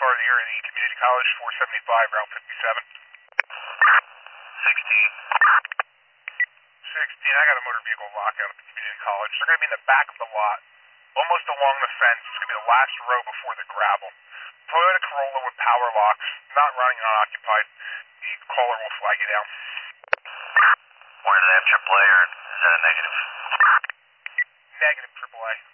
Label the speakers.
Speaker 1: car in the area of the Community College, 475, Route 57. 16. 16, I got a motor vehicle lockout at the Community College. They're going to be in the back of the lot, almost along the fence. It's going to be the last row before the gravel. Toyota Corolla with power locks, not running unoccupied. The caller will flag you down.
Speaker 2: Where do they have AAA, or is that a negative?
Speaker 1: Negative AAA.